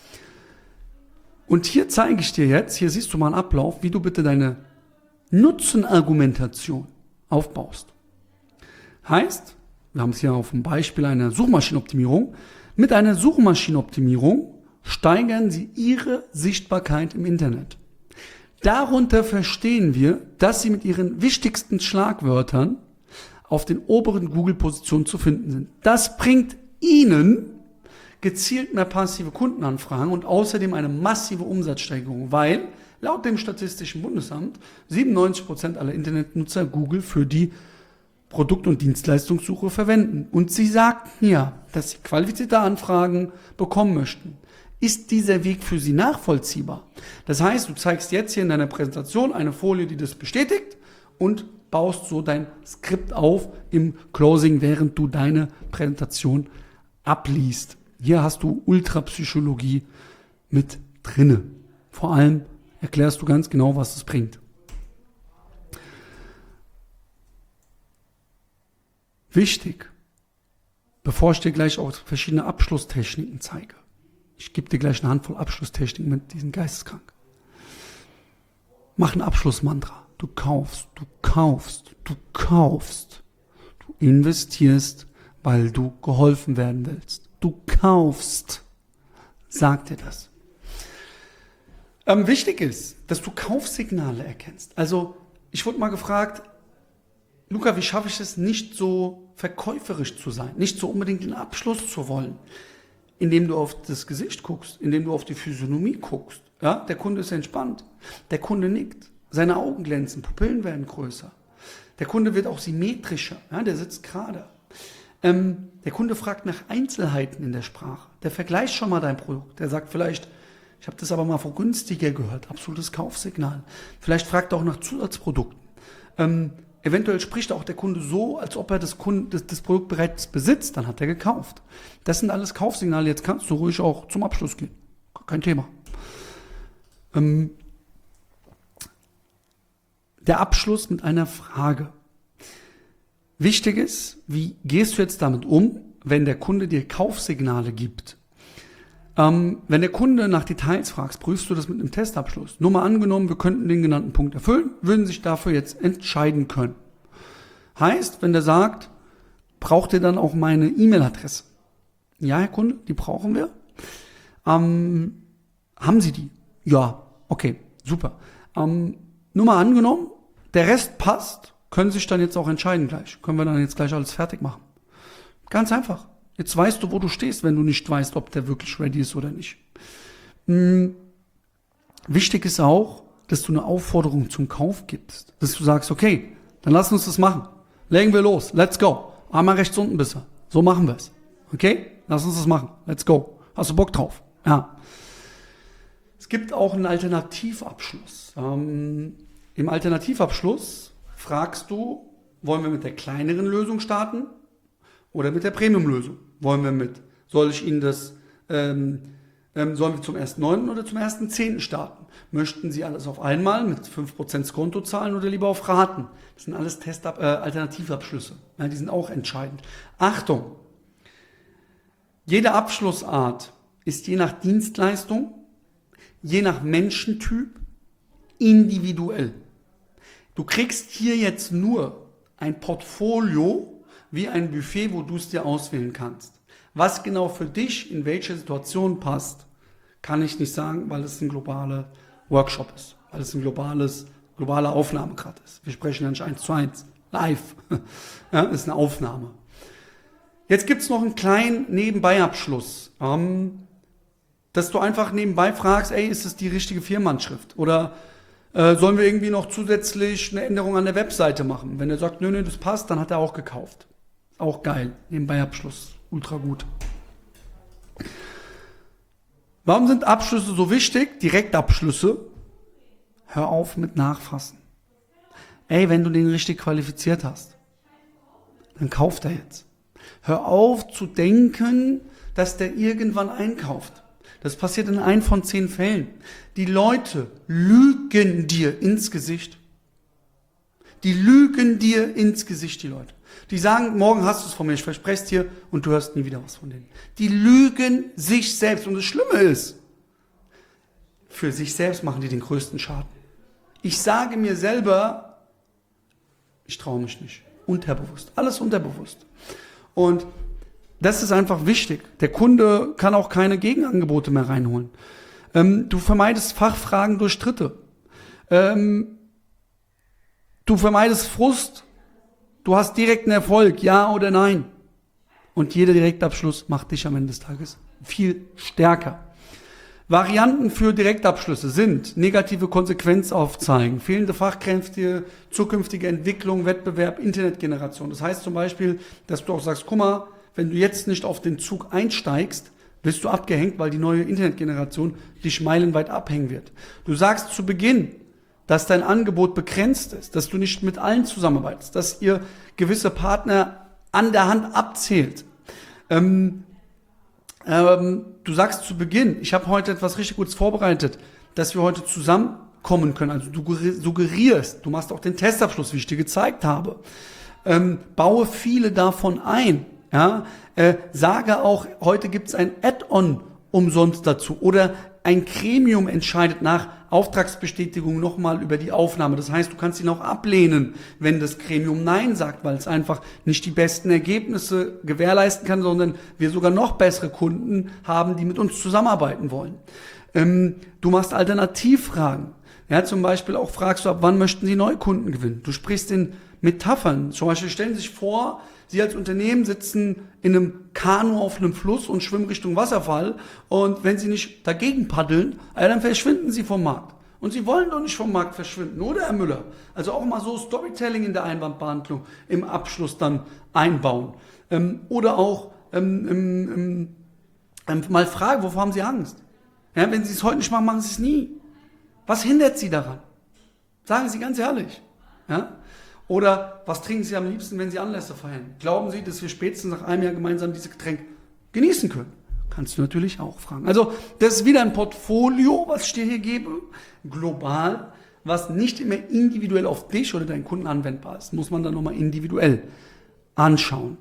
Und hier zeige ich dir jetzt, hier siehst du mal einen Ablauf, wie du bitte deine Nutzenargumentation aufbaust. Heißt, wir haben es hier auf dem Beispiel einer Suchmaschinenoptimierung. Mit einer Suchmaschinenoptimierung steigern Sie Ihre Sichtbarkeit im Internet. Darunter verstehen wir, dass Sie mit Ihren wichtigsten Schlagwörtern auf den oberen Google-Positionen zu finden sind. Das bringt Ihnen gezielt mehr passive Kundenanfragen und außerdem eine massive Umsatzsteigerung, weil laut dem Statistischen Bundesamt siebenundneunzig Prozent aller Internetnutzer Google für die Produkt- und Dienstleistungssuche verwenden. Und sie sagten ja, dass sie qualifizierte Anfragen bekommen möchten. Ist dieser Weg für sie nachvollziehbar? Das heißt, du zeigst jetzt hier in deiner Präsentation eine Folie, die das bestätigt und baust so dein Skript auf im Closing, während du deine Präsentation abliest. Hier hast du Ultrapsychologie mit drinne. Vor allem erklärst du ganz genau, was es bringt. Wichtig, bevor ich dir gleich auch verschiedene Abschlusstechniken zeige. Ich gebe dir gleich eine Handvoll Abschlusstechniken mit, die sind geisteskrank. Mach ein Abschlussmantra. Du kaufst, du kaufst, du kaufst. Du investierst, weil du geholfen werden willst. Du kaufst. Sag dir das. Ähm, wichtig ist, dass du Kaufsignale erkennst. Also, ich wurde mal gefragt, Luca, wie schaffe ich es, nicht so verkäuferisch zu sein, nicht so unbedingt den Abschluss zu wollen, indem du auf das Gesicht guckst, indem du auf die Physiognomie guckst. Ja, der Kunde ist entspannt, der Kunde nickt, seine Augen glänzen, Pupillen werden größer. Der Kunde wird auch symmetrischer, ja, der sitzt gerade. Ähm, der Kunde fragt nach Einzelheiten in der Sprache. Der vergleicht schon mal dein Produkt. Der sagt vielleicht, ich habe das aber mal vor günstiger gehört, absolutes Kaufsignal. Vielleicht fragt er auch nach Zusatzprodukten. Ähm, eventuell spricht auch der Kunde so, als ob er das, Kunde, das, das Produkt bereits besitzt, dann hat er gekauft. Das sind alles Kaufsignale, jetzt kannst du ruhig auch zum Abschluss gehen. Kein Thema. Ähm, der Abschluss mit einer Frage. Wichtig ist, wie gehst du jetzt damit um, wenn der Kunde dir Kaufsignale gibt? Ähm, wenn der Kunde nach Details fragst, prüfst du das mit einem Testabschluss. Nur mal angenommen, wir könnten den genannten Punkt erfüllen, würden sich dafür jetzt entscheiden können. Heißt, wenn der sagt, braucht ihr dann auch meine E-Mail-Adresse? Ja, Herr Kunde, die brauchen wir. Ähm, haben Sie die? Ja, okay, super. Ähm, nur mal angenommen, der Rest passt, können Sie sich dann jetzt auch entscheiden gleich. Können wir dann jetzt gleich alles fertig machen. Ganz einfach. Jetzt weißt du, wo du stehst, wenn du nicht weißt, ob der wirklich ready ist oder nicht. Hm. Wichtig ist auch, dass du eine Aufforderung zum Kauf gibst. Dass du sagst, okay, dann lass uns das machen. Legen wir los. Let's go. Einmal rechts unten bist du. So machen wir es. Okay? Lass uns das machen. Let's go. Hast du Bock drauf? Ja. Es gibt auch einen Alternativabschluss. Ähm, Im Alternativabschluss fragst du, wollen wir mit der kleineren Lösung starten oder mit der Premium-Lösung? Wollen wir mit, soll ich Ihnen das, ähm, ähm, sollen wir zum ersten neunten oder zum ersten zehnten starten? Möchten Sie alles auf einmal mit fünf Prozent Skonto zahlen oder lieber auf Raten? Das sind alles Test, äh, Alternativabschlüsse. Ja, die sind auch entscheidend. Achtung! Jede Abschlussart ist je nach Dienstleistung, je nach Menschentyp individuell. Du kriegst hier jetzt nur ein Portfolio wie ein Buffet, wo du es dir auswählen kannst. Was genau für dich in welche Situation passt, kann ich nicht sagen, weil es ein globaler Workshop ist, weil es ein globales, globaler Aufnahmegrad ist. Wir sprechen ja nicht eins zu eins, live. Ja, ist eine Aufnahme. Jetzt gibt's noch einen kleinen Nebenbei-Abschluss, ähm, dass du einfach nebenbei fragst, ey, ist es die richtige Firmenhandschrift? Oder äh, sollen wir irgendwie noch zusätzlich eine Änderung an der Webseite machen? Wenn er sagt, nö, nö, das passt, dann hat er auch gekauft. Auch geil, Nebenbei-Abschluss, ultra gut. Warum sind Abschlüsse so wichtig? Direktabschlüsse. Hör auf mit Nachfassen. Ey, wenn du den richtig qualifiziert hast, dann kauft er jetzt. Hör auf zu denken, dass der irgendwann einkauft. Das passiert in ein von zehn Fällen. Die Leute lügen dir ins Gesicht. Die lügen dir ins Gesicht, die Leute. Die sagen, morgen hast du es von mir, ich verspreche es dir, und du hörst nie wieder was von denen. Die lügen sich selbst. Und das Schlimme ist, für sich selbst machen die den größten Schaden. Ich sage mir selber, ich traue mich nicht. Unterbewusst. Alles unterbewusst. Und das ist einfach wichtig. Der Kunde kann auch keine Gegenangebote mehr reinholen. Ähm, du vermeidest Fachfragen durch Dritte. Ähm, du vermeidest Frust. Du hast direkten Erfolg, ja oder nein. Und jeder Direktabschluss macht dich am Ende des Tages viel stärker. Varianten für Direktabschlüsse sind negative Konsequenz aufzeigen, fehlende Fachkräfte, zukünftige Entwicklung, Wettbewerb, Internetgeneration. Das heißt zum Beispiel, dass du auch sagst, guck mal, wenn du jetzt nicht auf den Zug einsteigst, wirst du abgehängt, weil die neue Internetgeneration dich meilenweit abhängen wird. Du sagst zu Beginn, dass dein Angebot begrenzt ist, dass du nicht mit allen zusammenarbeitest, dass ihr gewisse Partner an der Hand abzählt. Ähm, ähm, du sagst zu Beginn, ich habe heute etwas richtig Gutes vorbereitet, dass wir heute zusammenkommen können. Also du suggerierst, du machst auch den Testabschluss, wie ich dir gezeigt habe. Ähm, baue viele davon ein. Ja? Äh, sage auch, heute gibt es ein Add-on umsonst dazu oder ein Gremium entscheidet nach Auftragsbestätigung nochmal über die Aufnahme. Das heißt, du kannst ihn auch ablehnen, wenn das Gremium Nein sagt, weil es einfach nicht die besten Ergebnisse gewährleisten kann, sondern wir sogar noch bessere Kunden haben, die mit uns zusammenarbeiten wollen. Ähm, du machst Alternativfragen. Ja, zum Beispiel auch fragst du, ab wann möchten Sie Neukunden gewinnen? Du sprichst in Metaphern. Zum Beispiel stellen Sie sich vor, Sie als Unternehmen sitzen in einem Kanu auf einem Fluss und schwimmen Richtung Wasserfall. Und wenn Sie nicht dagegen paddeln, dann verschwinden Sie vom Markt. Und Sie wollen doch nicht vom Markt verschwinden, oder Herr Müller? Also auch mal so Storytelling in der Einwandbehandlung im Abschluss dann einbauen. Ähm, oder auch ähm, ähm, ähm, mal fragen, wovor haben Sie Angst? Ja, wenn Sie es heute nicht machen, machen Sie es nie. Was hindert Sie daran? Sagen Sie ganz ehrlich. Ja? Oder was trinken Sie am liebsten, wenn Sie Anlässe feiern? Glauben Sie, dass wir spätestens nach einem Jahr gemeinsam dieses Getränk genießen können? Kannst du natürlich auch fragen. Also das ist wieder ein Portfolio, was ich dir hier gebe, global, was nicht immer individuell auf dich oder deinen Kunden anwendbar ist. Muss man dann nochmal individuell anschauen.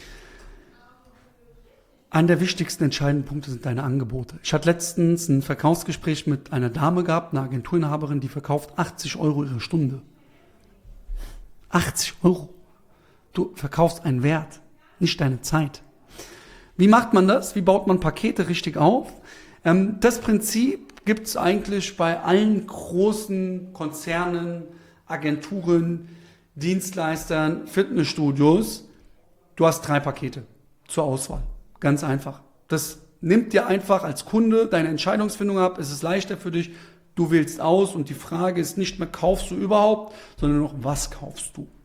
Einer der wichtigsten entscheidenden Punkte sind deine Angebote. Ich hatte letztens ein Verkaufsgespräch mit einer Dame gehabt, eine Agenturinhaberin, die verkauft achtzig Euro ihre Stunde. achtzig Euro. Du verkaufst einen Wert, nicht deine Zeit. Wie macht man das? Wie baut man Pakete richtig auf? Ähm, das Prinzip gibt es eigentlich bei allen großen Konzernen, Agenturen, Dienstleistern, Fitnessstudios. Du hast drei Pakete zur Auswahl. Ganz einfach. Das nimmt dir einfach als Kunde deine Entscheidungsfindung ab. Es ist leichter für dich. Du wählst aus und die Frage ist nicht mehr, kaufst du überhaupt, sondern noch, was kaufst du?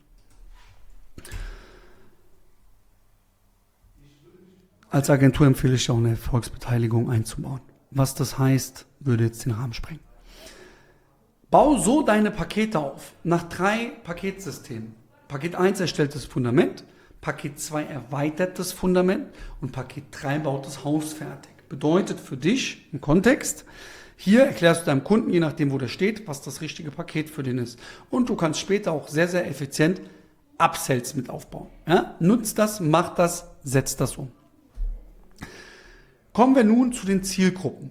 Als Agentur empfehle ich auch eine Erfolgsbeteiligung einzubauen. Was das heißt, würde jetzt den Rahmen sprengen. Bau so deine Pakete auf, nach drei Paketsystemen. Paket eins erstellt das Fundament, Paket zwei erweitert das Fundament und Paket drei baut das Haus fertig. Bedeutet für dich im Kontext, hier erklärst du deinem Kunden, je nachdem, wo der steht, was das richtige Paket für den ist. Und du kannst später auch sehr, sehr effizient Upsells mit aufbauen. Ja? Nutz das, mach das, setz das um. Kommen wir nun zu den Zielgruppen.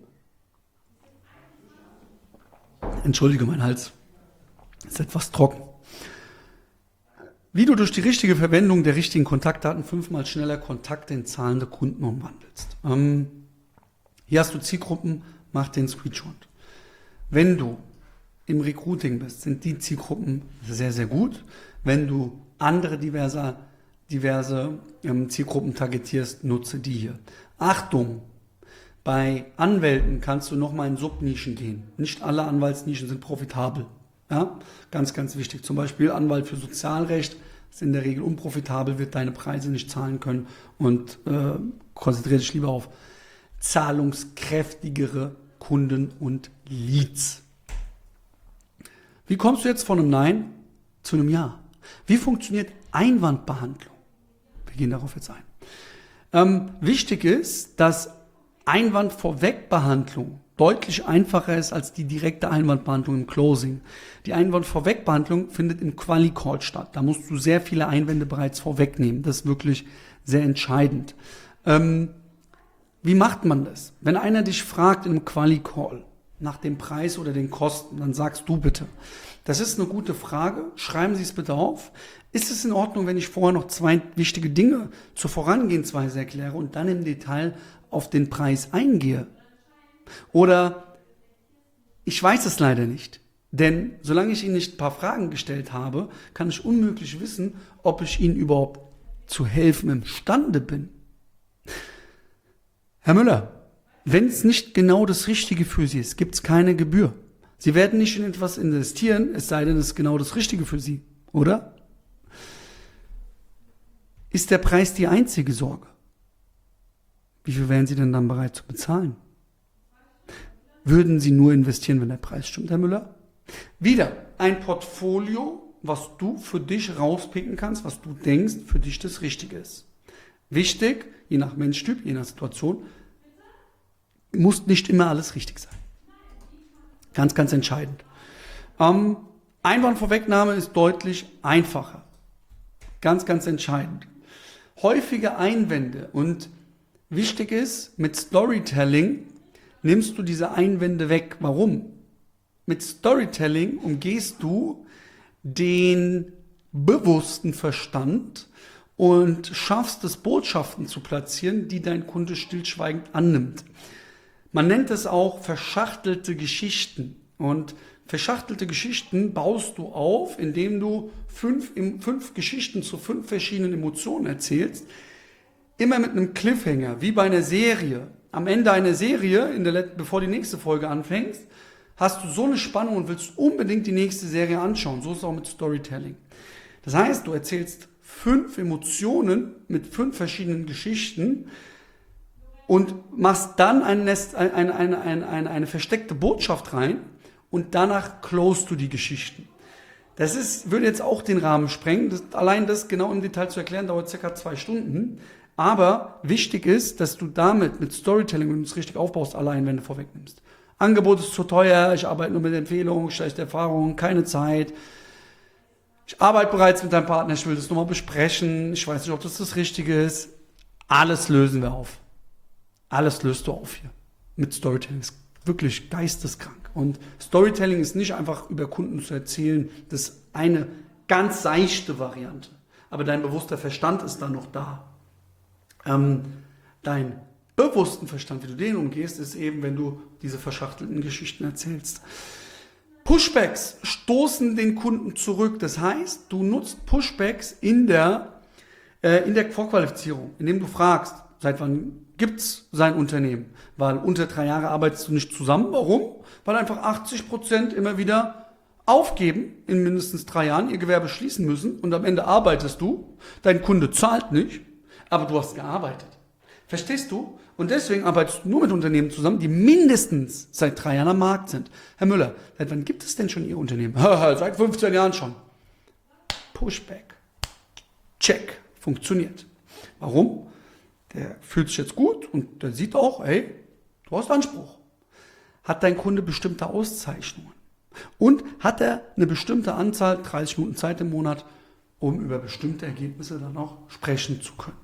Entschuldige, mein Hals ist etwas trocken. Wie du durch die richtige Verwendung der richtigen Kontaktdaten fünfmal schneller Kontakte in zahlende Kunden umwandelst. Ähm, hier hast du Zielgruppen, mach den Screenshot. Wenn du im Recruiting bist, sind die Zielgruppen sehr, sehr gut. Wenn du andere diverse, diverse ähm, Zielgruppen targetierst, nutze die hier. Achtung! Bei Anwälten kannst du nochmal in Subnischen gehen. Nicht alle Anwaltsnischen sind profitabel. Ja? Ganz, ganz wichtig. Zum Beispiel Anwalt für Sozialrecht ist in der Regel unprofitabel, wird deine Preise nicht zahlen können und äh, konzentriere dich lieber auf zahlungskräftigere Kunden und Leads. Wie kommst du jetzt von einem Nein zu einem Ja? Wie funktioniert Einwandbehandlung? Wir gehen darauf jetzt ein. Ähm, wichtig ist, dass Einwandvorwegbehandlung deutlich einfacher ist als die direkte Einwandbehandlung im Closing. Die Einwandvorwegbehandlung findet im Quali-Call statt. Da musst du sehr viele Einwände bereits vorwegnehmen. Das ist wirklich sehr entscheidend. Ähm, wie macht man das? Wenn einer dich fragt in einem Quali-Call nach dem Preis oder den Kosten, dann sagst du bitte, das ist eine gute Frage, schreiben Sie es bitte auf. Ist es in Ordnung, wenn ich vorher noch zwei wichtige Dinge zur Vorangehensweise erkläre und dann im Detail auf den Preis eingehe? Oder ich weiß es leider nicht, denn solange ich Ihnen nicht ein paar Fragen gestellt habe, kann ich unmöglich wissen, ob ich Ihnen überhaupt zu helfen imstande bin. Herr Müller, wenn es nicht genau das Richtige für Sie ist, gibt es keine Gebühr. Sie werden nicht in etwas investieren, es sei denn, es ist genau das Richtige für Sie, oder? Ist der Preis die einzige Sorge? Wie viel wären Sie denn dann bereit zu bezahlen? Würden Sie nur investieren, wenn der Preis stimmt, Herr Müller? Wieder ein Portfolio, was du für dich rauspicken kannst, was du denkst, für dich das Richtige ist. Wichtig, je nach Menschtyp, je nach Situation, muss nicht immer alles richtig sein. Ganz, ganz entscheidend. Ähm, Einwandvorwegnahme ist deutlich einfacher. Ganz, ganz entscheidend. Häufige Einwände und wichtig ist, mit Storytelling nimmst du diese Einwände weg. Warum? Mit Storytelling umgehst du den bewussten Verstand und schaffst es, Botschaften zu platzieren, die dein Kunde stillschweigend annimmt. Man nennt es auch verschachtelte Geschichten. Und verschachtelte Geschichten baust du auf, indem du fünf, fünf Geschichten zu fünf verschiedenen Emotionen erzählst. Immer mit einem Cliffhanger, wie bei einer Serie. Am Ende einer Serie, in der, bevor die nächste Folge anfängt, hast du so eine Spannung und willst unbedingt die nächste Serie anschauen. So ist es auch mit Storytelling. Das heißt, du erzählst fünf Emotionen mit fünf verschiedenen Geschichten und machst dann eine, eine, eine, eine, eine, eine versteckte Botschaft rein und danach closest du die Geschichten. Das ist, würde jetzt auch den Rahmen sprengen. Das, allein das genau im Detail zu erklären, dauert circa zwei Stunden. Aber wichtig ist, dass du damit mit Storytelling, wenn du es richtig aufbaust, alle Einwände vorwegnimmst. Angebot ist zu teuer, ich arbeite nur mit Empfehlungen, schlechte Erfahrungen, keine Zeit. Ich arbeite bereits mit deinem Partner, ich will das nochmal besprechen, ich weiß nicht, ob das das Richtige ist. Alles lösen wir auf. Alles löst du auf hier. Mit Storytelling. Das ist wirklich geisteskrank. Und Storytelling ist nicht einfach über Kunden zu erzählen, das ist eine ganz seichte Variante. Aber dein bewusster Verstand ist dann noch da. Ähm, dein bewussten Verstand, wie du den umgehst, ist eben, wenn du diese verschachtelten Geschichten erzählst. Pushbacks stoßen den Kunden zurück. Das heißt, du nutzt Pushbacks in der, äh, in der Vorqualifizierung, indem du fragst, seit wann gibt's sein Unternehmen? Weil unter drei Jahre arbeitest du nicht zusammen. Warum? Weil einfach achtzig Prozent immer wieder aufgeben in mindestens drei Jahren, ihr Gewerbe schließen müssen und am Ende arbeitest du, dein Kunde zahlt nicht, aber du hast gearbeitet. Verstehst du? Und deswegen arbeitest du nur mit Unternehmen zusammen, die mindestens seit drei Jahren am Markt sind. Herr Müller, seit wann gibt es denn schon Ihr Unternehmen? Seit fünfzehn Jahren schon. Pushback. Check. Funktioniert. Warum? Der fühlt sich jetzt gut und der sieht auch, hey, du hast Anspruch. Hat dein Kunde bestimmte Auszeichnungen? Und hat er eine bestimmte Anzahl, dreißig Minuten Zeit im Monat, um über bestimmte Ergebnisse dann auch sprechen zu können?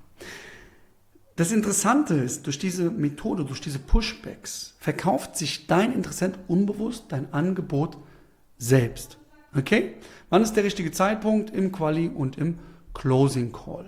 Das Interessante ist, durch diese Methode, durch diese Pushbacks, verkauft sich dein Interessent unbewusst dein Angebot selbst. Okay? Wann ist der richtige Zeitpunkt? Im Quali und im Closing Call.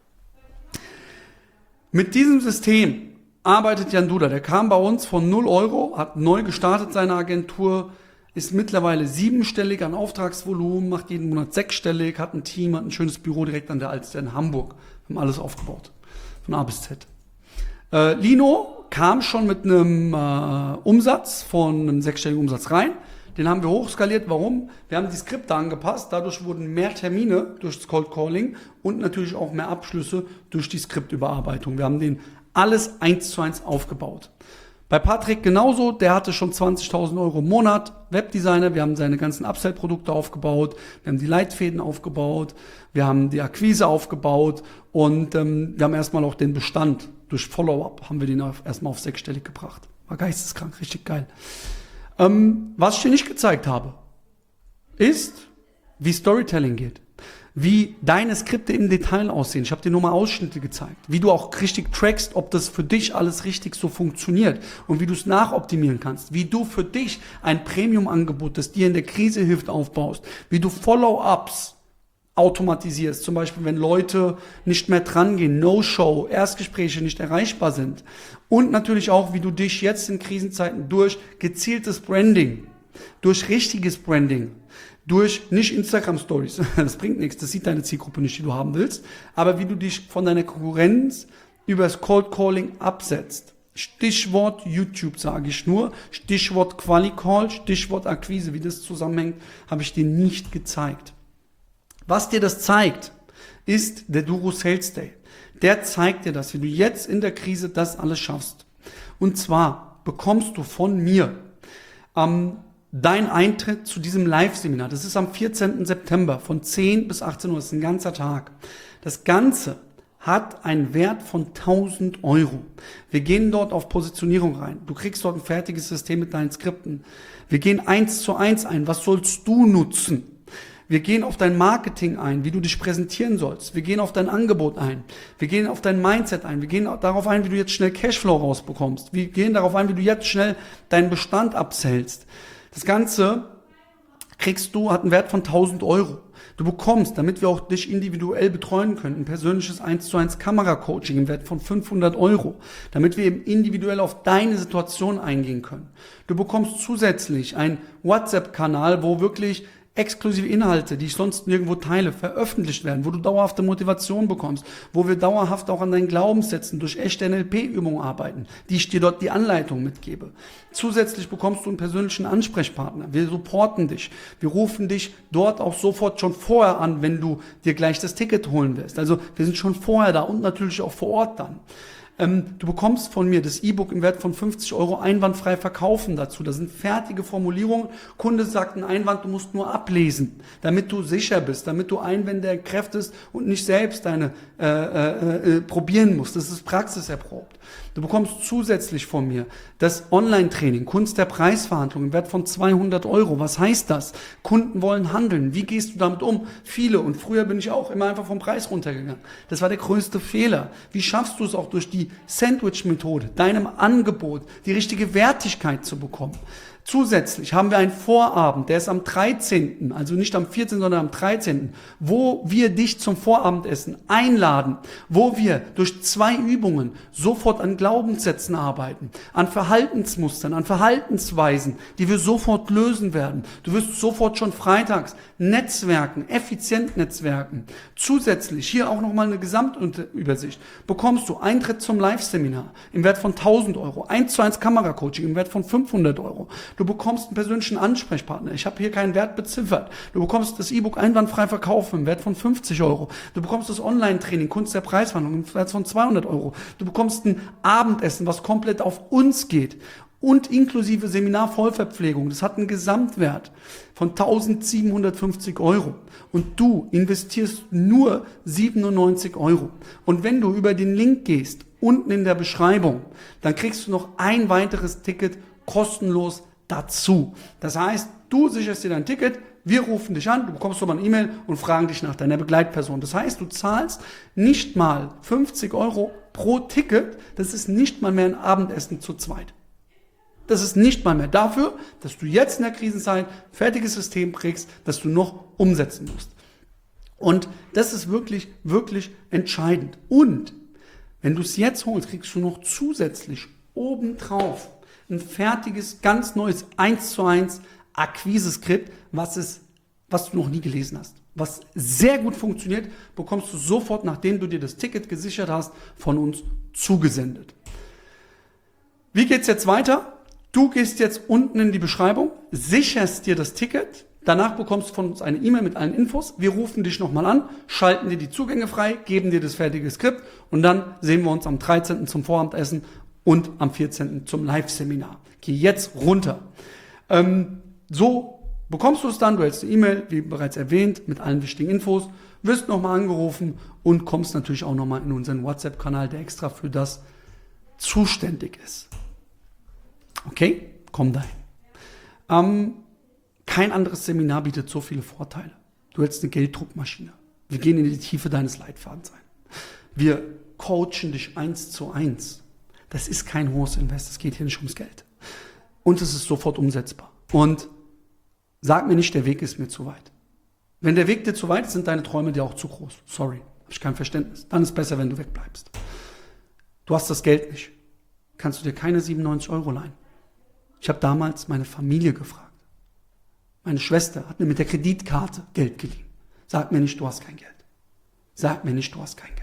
Mit diesem System arbeitet Jan Duda. Der kam bei uns von null Euro, hat neu gestartet seine Agentur, ist mittlerweile siebenstellig an Auftragsvolumen, macht jeden Monat sechsstellig, hat ein Team, hat ein schönes Büro direkt an der Alster in Hamburg. Wir haben alles aufgebaut. Von A bis Z. Äh, Lino kam schon mit einem äh, Umsatz von einem sechsstelligen Umsatz rein. Den haben wir hochskaliert. Warum? Wir haben die Skripte angepasst. Dadurch wurden mehr Termine durch das Cold Calling und natürlich auch mehr Abschlüsse durch die Skriptüberarbeitung. Wir haben den alles eins zu eins aufgebaut. Bei Patrick genauso, der hatte schon zwanzigtausend Euro im Monat, Webdesigner, wir haben seine ganzen Upsell-Produkte aufgebaut, wir haben die Leitfäden aufgebaut, wir haben die Akquise aufgebaut und ähm, wir haben erstmal auch den Bestand, durch Follow-up haben wir den auf, erstmal auf sechsstellig gebracht. War geisteskrank, richtig geil. Ähm, was ich dir nicht gezeigt habe, ist, wie Storytelling geht. Wie deine Skripte im Detail aussehen. Ich habe dir nur mal Ausschnitte gezeigt. Wie du auch richtig trackst, ob das für dich alles richtig so funktioniert. Und wie du es nachoptimieren kannst. Wie du für dich ein Premium-Angebot, das dir in der Krise hilft, aufbaust. Wie du Follow-ups automatisierst. Zum Beispiel, wenn Leute nicht mehr drangehen, No-Show, Erstgespräche nicht erreichbar sind. Und natürlich auch, wie du dich jetzt in Krisenzeiten durch gezieltes Branding, durch richtiges Branding, durch nicht Instagram-Stories, das bringt nichts, das sieht deine Zielgruppe nicht, die du haben willst, aber wie du dich von deiner Konkurrenz übers Cold Calling absetzt. Stichwort YouTube sage ich nur, Stichwort Quali-Call, Stichwort Akquise, wie das zusammenhängt, habe ich dir nicht gezeigt. Was dir das zeigt, ist der Duro Sales Day. Der zeigt dir das, wie du jetzt in der Krise das alles schaffst. Und zwar bekommst du von mir ähm, dein Eintritt zu diesem Live-Seminar. Das ist am vierzehnten September von zehn bis achtzehn Uhr. Das ist ein ganzer Tag. Das Ganze hat einen Wert von tausend Euro. Wir gehen dort auf Positionierung rein. Du kriegst dort ein fertiges System mit deinen Skripten. Wir gehen eins zu eins ein. Was sollst du nutzen? Wir gehen auf dein Marketing ein, wie du dich präsentieren sollst. Wir gehen auf dein Angebot ein. Wir gehen auf dein Mindset ein. Wir gehen darauf ein, wie du jetzt schnell Cashflow rausbekommst. Wir gehen darauf ein, wie du jetzt schnell deinen Bestand absellst. Das Ganze kriegst du, hat einen Wert von tausend Euro. Du bekommst, damit wir auch dich individuell betreuen können, ein persönliches eins zu eins Kameracoaching im Wert von fünfhundert Euro, damit wir eben individuell auf deine Situation eingehen können. Du bekommst zusätzlich einen WhatsApp-Kanal, wo wirklich exklusive Inhalte, die ich sonst nirgendwo teile, veröffentlicht werden, wo du dauerhafte Motivation bekommst, wo wir dauerhaft auch an deinen Glaubenssätzen durch echte N L P-Übungen arbeiten, die ich dir dort die Anleitung mitgebe. Zusätzlich bekommst du einen persönlichen Ansprechpartner. Wir supporten dich. Wir rufen dich dort auch sofort schon vorher an, wenn du dir gleich das Ticket holen willst. Also wir sind schon vorher da und natürlich auch vor Ort dann. Du bekommst von mir das E-Book im Wert von fünfzig Euro einwandfrei verkaufen dazu. Das sind fertige Formulierungen. Kunde sagt einen Einwand, du musst nur ablesen, damit du sicher bist, damit du Einwände entkräftest und nicht selbst deine äh, äh, äh, probieren musst. Das ist praxiserprobt. Du bekommst zusätzlich von mir das Online-Training, Kunst der Preisverhandlung im Wert von zweihundert Euro. Was heißt das? Kunden wollen handeln. Wie gehst du damit um? Viele. Und früher bin ich auch immer einfach vom Preis runtergegangen. Das war der größte Fehler. Wie schaffst du es auch durch die Sandwich-Methode, deinem Angebot, die richtige Wertigkeit zu bekommen? Zusätzlich haben wir einen Vorabend, der ist am dreizehnten, also nicht am vierzehnten, sondern am dreizehnten, wo wir dich zum Vorabendessen einladen, wo wir durch zwei Übungen sofort an Glaubenssätzen arbeiten, an Verhaltensmustern, an Verhaltensweisen, die wir sofort lösen werden. Du wirst sofort schon freitags Netzwerken, effizient Netzwerken. Zusätzlich, hier auch nochmal eine Gesamtübersicht, bekommst du Eintritt zum Live-Seminar im Wert von tausend Euro, eins zu eins Kameracoaching im Wert von fünfhundert Euro. Du bekommst einen persönlichen Ansprechpartner. Ich habe hier keinen Wert beziffert. Du bekommst das E-Book einwandfrei verkaufen im Wert von fünfzig Euro. Du bekommst das Online-Training Kunst der Preisverhandlung im Wert von zweihundert Euro. Du bekommst ein Abendessen, was komplett auf uns geht. Und inklusive Seminar-Vollverpflegung. Das hat einen Gesamtwert von eintausendsiebenhundertfünfzig Euro. Und du investierst nur siebenundneunzig Euro. Und wenn du über den Link gehst, unten in der Beschreibung, dann kriegst du noch ein weiteres Ticket kostenlos dazu. Das heißt, du sicherst dir dein Ticket, wir rufen dich an, du bekommst nochmal eine E-Mail und fragen dich nach deiner Begleitperson. Das heißt, du zahlst nicht mal fünfzig Euro pro Ticket, das ist nicht mal mehr ein Abendessen zu zweit. Das ist nicht mal mehr dafür, dass du jetzt in der Krisenzeit ein fertiges System kriegst, das du noch umsetzen musst. Und das ist wirklich, wirklich entscheidend. Und wenn du es jetzt holst, kriegst du noch zusätzlich obendrauf ein fertiges, ganz neues eins zu eins Akquise-Skript, was es, was du noch nie gelesen hast. Was sehr gut funktioniert, bekommst du sofort, nachdem du dir das Ticket gesichert hast, von uns zugesendet. Wie geht's jetzt weiter? Du gehst jetzt unten in die Beschreibung, sicherst dir das Ticket, danach bekommst du von uns eine E-Mail mit allen Infos. Wir rufen dich nochmal an, schalten dir die Zugänge frei, geben dir das fertige Skript und dann sehen wir uns am dreizehnten zum Vorabendessen und am vierzehnten zum Live-Seminar. Geh jetzt runter. Ähm, so bekommst du es dann, du hältst eine E-Mail, wie bereits erwähnt, mit allen wichtigen Infos, wirst nochmal angerufen und kommst natürlich auch nochmal in unseren WhatsApp-Kanal, der extra für das zuständig ist. Okay? Komm dahin. Ähm, kein anderes Seminar bietet so viele Vorteile. Du hältst eine Gelddruckmaschine. Wir gehen in die Tiefe deines Leitfadens ein. Wir coachen dich eins zu eins. Das ist kein hohes Invest, es geht hier nicht ums Geld. Und es ist sofort umsetzbar. Und sag mir nicht, der Weg ist mir zu weit. Wenn der Weg dir zu weit ist, sind deine Träume dir auch zu groß. Sorry, habe ich kein Verständnis. Dann ist es besser, wenn du wegbleibst. Du hast das Geld nicht. Kannst du dir keine siebenundneunzig Euro leihen. Ich habe damals meine Familie gefragt. Meine Schwester hat mir mit der Kreditkarte Geld geliehen. Sag mir nicht, du hast kein Geld. Sag mir nicht, du hast kein Geld.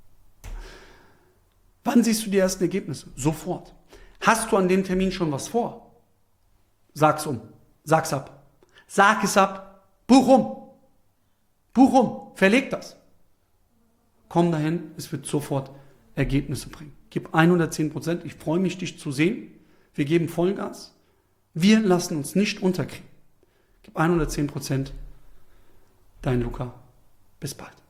Wann siehst du die ersten Ergebnisse? Sofort. Hast du an dem Termin schon was vor? Sag's um. Sag's ab. Sag es ab. Buch um. Buch um. Verleg das. Komm dahin, es wird sofort Ergebnisse bringen. Gib hundertzehn Prozent. Ich freue mich, dich zu sehen. Wir geben Vollgas. Wir lassen uns nicht unterkriegen. Gib hundertzehn Prozent. Dein Luca. Bis bald.